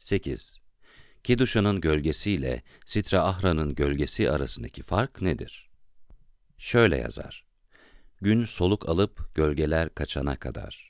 8. Keduşa'nın gölgesiyle Sitra Ahra'nın gölgesi arasındaki fark nedir? Şöyle yazar: Gün soluk alıp gölgeler kaçana kadar.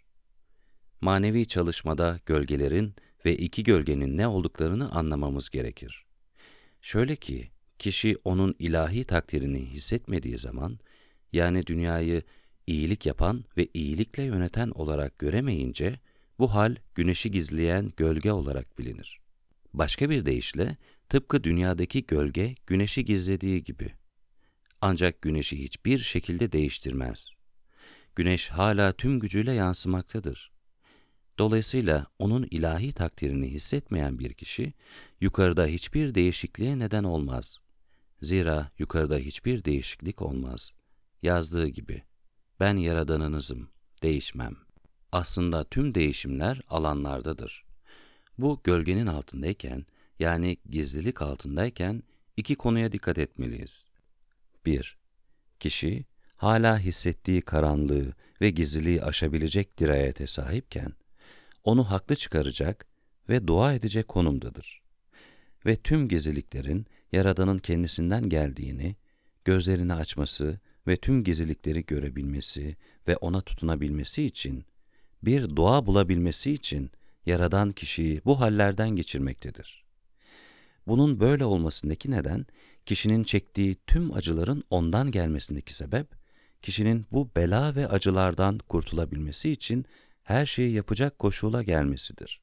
Manevi çalışmada gölgelerin ve iki gölgenin ne olduklarını anlamamız gerekir. Şöyle ki, kişi onun ilahi takdirini hissetmediği zaman, yani dünyayı iyilik yapan ve iyilikle yöneten olarak göremeyince, bu hal güneşi gizleyen gölge olarak bilinir. Başka bir deyişle, tıpkı dünyadaki gölge güneşi gizlediği gibi. Ancak güneşi hiçbir şekilde değiştirmez. Güneş hala tüm gücüyle yansımaktadır. Dolayısıyla onun ilahi takdirini hissetmeyen bir kişi, yukarıda hiçbir değişikliğe neden olmaz. Zira yukarıda hiçbir değişiklik olmaz. Yazdığı gibi, ben yaradanınızım, değişmem. Aslında tüm değişimler alanlardadır. Bu gölgenin altındayken, yani gizlilik altındayken iki konuya dikkat etmeliyiz. 1. Kişi, hala hissettiği karanlığı ve gizliliği aşabilecek dirayete sahipken, onu haklı çıkaracak ve dua edecek konumdadır. Ve tüm gizliliklerin Yaradan'ın kendisinden geldiğini, gözlerini açması ve tüm gizlilikleri görebilmesi ve ona tutunabilmesi için, bir dua bulabilmesi için Yaradan kişiyi bu hallerden geçirmektedir. Bunun böyle olmasındaki neden, kişinin çektiği tüm acıların ondan gelmesindeki sebep, kişinin bu bela ve acılardan kurtulabilmesi için her şeyi yapacak koşula gelmesidir.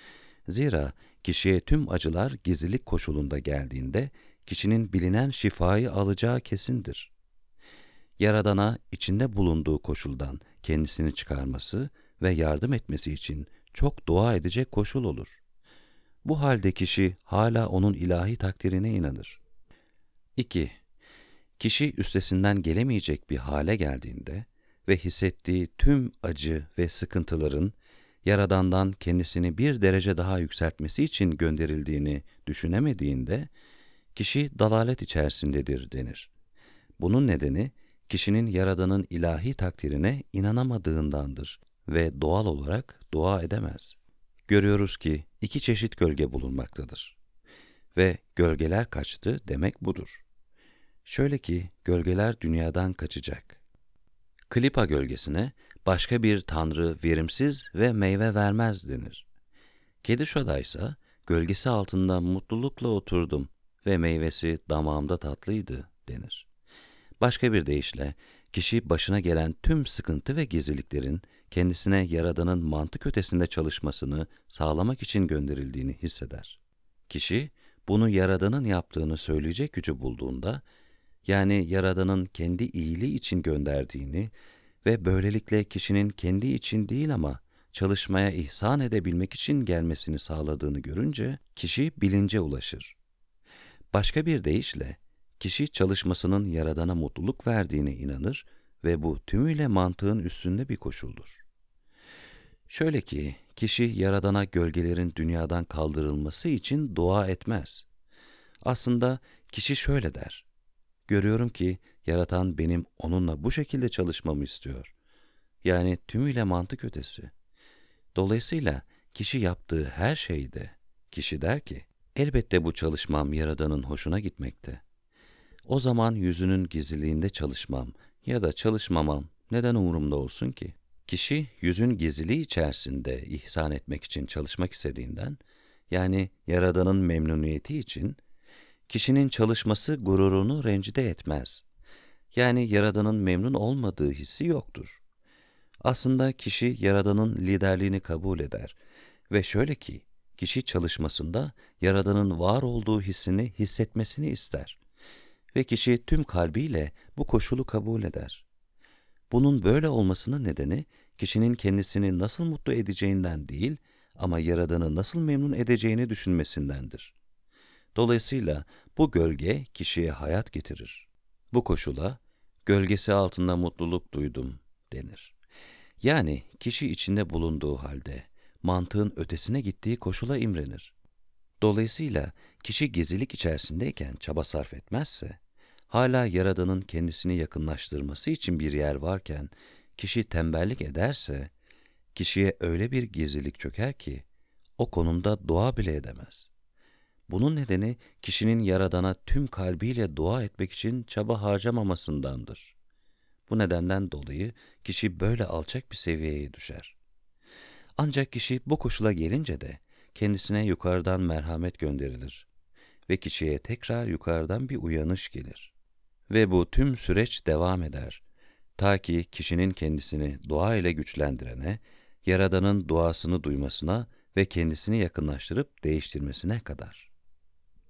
Zira kişiye tüm acılar gizlilik koşulunda geldiğinde, kişinin bilinen şifayı alacağı kesindir. Yaradan'a içinde bulunduğu koşuldan kendisini çıkarması ve yardım etmesi için çok dua edecek koşul olur. Bu halde kişi hala onun ilahi takdirine inanır. 2. Kişi üstesinden gelemeyecek bir hale geldiğinde ve hissettiği tüm acı ve sıkıntıların Yaradan'dan kendisini bir derece daha yükseltmesi için gönderildiğini düşünemediğinde, kişi dalalet içerisindedir denir. Bunun nedeni, kişinin Yaradan'ın ilahi takdirine inanamadığındandır ve doğal olarak dua edemez. Görüyoruz ki iki çeşit gölge bulunmaktadır. Ve gölgeler kaçtı demek budur. Şöyle ki, gölgeler dünyadan kaçacak. Klipa gölgesine başka bir tanrı verimsiz ve meyve vermez denir. Keduşa'da ise gölgesi altında mutlulukla oturdum ve meyvesi damağımda tatlıydı denir. Başka bir deyişle, kişi başına gelen tüm sıkıntı ve gizliliklerin kendisine Yaradan'ın mantık ötesinde çalışmasını sağlamak için gönderildiğini hisseder. Kişi, bunu Yaradan'ın yaptığını söyleyecek gücü bulduğunda, yani Yaradan'ın kendi iyiliği için gönderdiğini ve böylelikle kişinin kendi için değil ama çalışmaya ihsan edebilmek için gelmesini sağladığını görünce, kişi bilince ulaşır. Başka bir deyişle, kişi çalışmasının Yaradan'a mutluluk verdiğine inanır ve bu tümüyle mantığın üstünde bir koşuldur. Şöyle ki, kişi Yaradan'a gölgelerin dünyadan kaldırılması için dua etmez. Aslında kişi şöyle der: görüyorum ki Yaratan benim onunla bu şekilde çalışmamı istiyor. Yani tümüyle mantık ötesi. Dolayısıyla kişi yaptığı her şeyde, kişi der ki, elbette bu çalışmam Yaradan'ın hoşuna gitmekte. O zaman yüzünün gizliliğinde çalışmam ya da çalışmamam neden umurumda olsun ki? Kişi yüzün gizliliği içerisinde ihsan etmek için çalışmak istediğinden, yani Yaradan'ın memnuniyeti için, kişinin çalışması gururunu rencide etmez. Yani Yaradan'ın memnun olmadığı hissi yoktur. Aslında kişi Yaradan'ın liderliğini kabul eder ve şöyle ki, kişi çalışmasında Yaradan'ın var olduğu hissini hissetmesini ister ve kişi tüm kalbiyle bu koşulu kabul eder. Bunun böyle olmasının nedeni, kişinin kendisini nasıl mutlu edeceğinden değil ama Yaradan'ı nasıl memnun edeceğini düşünmesindendir. Dolayısıyla bu gölge kişiye hayat getirir. Bu koşula, gölgesi altında mutluluk duydum denir. Yani kişi içinde bulunduğu halde mantığın ötesine gittiği koşula imrenir. Dolayısıyla kişi gizlilik içerisindeyken çaba sarf etmezse, hala Yaradan'ın kendisini yakınlaştırması için bir yer varken kişi tembellik ederse, kişiye öyle bir gizlilik çöker ki, o konumda dua bile edemez. Bunun nedeni kişinin Yaradan'a tüm kalbiyle dua etmek için çaba harcamamasındandır. Bu nedenden dolayı kişi böyle alçak bir seviyeye düşer. Ancak kişi bu koşula gelince de kendisine yukarıdan merhamet gönderilir ve kişiye tekrar yukarıdan bir uyanış gelir. Ve bu tüm süreç devam eder. Ta ki kişinin kendisini dua ile güçlendirene, Yaradan'ın duasını duymasına ve kendisini yakınlaştırıp değiştirmesine kadar.